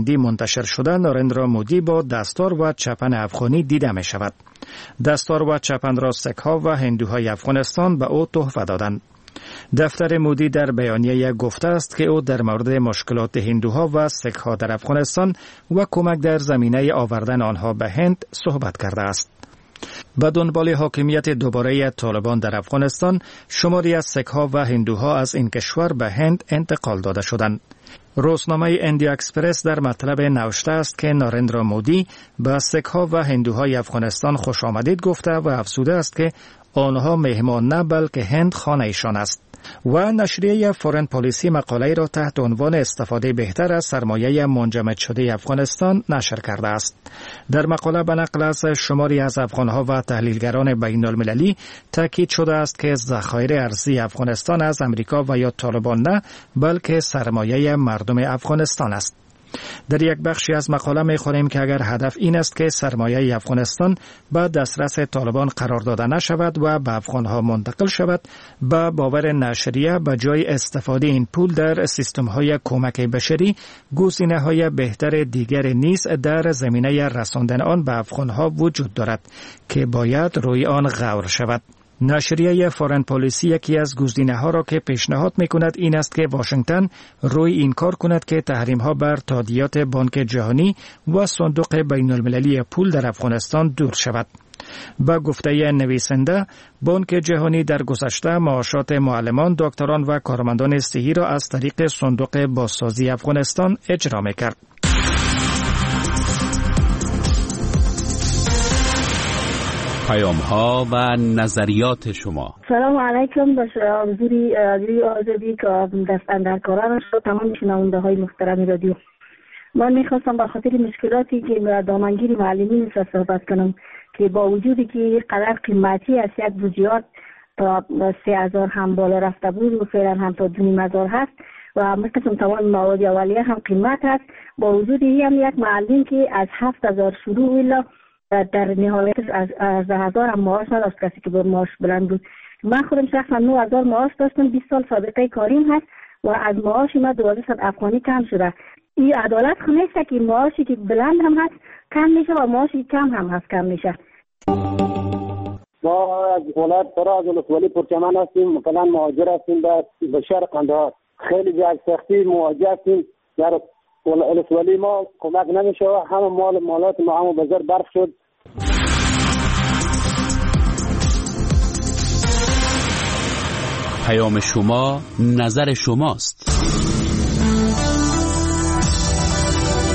هندی منتشر شده ناریندرا مودی با دستار و چپن افغانی دیده می شود. دستار و چپن را سک‌ها و هندوهای افغانستان به او تحفه دادند. دفتر مودی در بیانیه گفته است که او در مورد مشکلات هندوها و سک‌ها در افغانستان و کمک در زمینه آوردن آنها به هند صحبت کرده است. به دنبال حاکمیت دوباره طالبان در افغانستان، شماری از سک‌ها و هندوها از این کشور به هند انتقال داده شدند. روزنامه اندیا اکسپرس در مطلب نوشته است که ناریندرا مودی به سک‌ها و هندوهای افغانستان خوش آمدید گفته و افزوده است که آنها مهمان نه بلکه هند خانه ایشان است. و نشریه فورن پالیسی مقاله را تحت عنوان استفاده بهتر از سرمایه منجمد شده افغانستان نشر کرده است. در مقاله به نقل از شماری از افغانها و تحلیلگران بین المللی تاکید شده است که ذخایر ارزی افغانستان از امریکا و یا طالبان نه بلکه سرمایه مردم افغانستان است. در یک بخشی از مقاله می‌خوانیم که اگر هدف این است که سرمایه افغانستان به دسترس طالبان قرار داده نشود و به افغانها منتقل شود، به باور نشریه به جای استفاده این پول در سیستم‌های کمک بشری، گزینه‌های بهتر دیگر نیز در زمینه رساندن آن به افغانها وجود دارد که باید روی آن غور شود. نشریه فورن پالیسی یکی از گزینه‌ها را که پیشنهاد می‌کند این است که واشنگتن روی این کار کند که تحریم‌ها بر تادیات بانک جهانی و صندوق بین‌المللی پول در افغانستان دور شود. با گفته نویسنده، بانک جهانی در گذشته معاشات معلمان، دکتران و کارمندان صحی را از طریق صندوق بازسازی افغانستان اجرا می‌کرد. پیام‌ها و نظریات شما. سلام علیکم. به حضوری آزادی که دست اندرکاران شد، تمام شنونده‌های محترم رادیو. من می‌خواستم به خاطر مشکلاتی که دامنگیری معلمین صحبت کنم که با وجودی که قدر قیمتی از یک بودجات تا 3000 هم بالا رفته بود و فعلا هم تا 2500 هست و مثل تمام مواد اولیه هم قیمت هست، با وجودی هم یک معلم که از 7000 شروع الا در نهایت از 1000 هم معاش نداشت، کسی که با معاش بلند بود. من خودم شخصا 9000 معاش داشتم، 20 سال سابقه کاریم هست و از معاش من 1200 افغانی کم شده. این عدالت نیست که معاشی که بلند هم هست کم میشه و معاشی کم هم هست کم میشه. ما از ولایت فراز ولسوالی پرچمن هستیم، مثلا مهاجر هستیم به شهر قندهار. خیلی جای سختی مواجه هستیم. در ولسوالی ما کمک نمیشه و همه مالات ما هم بازار برف شد. پیام شما نظر شماست.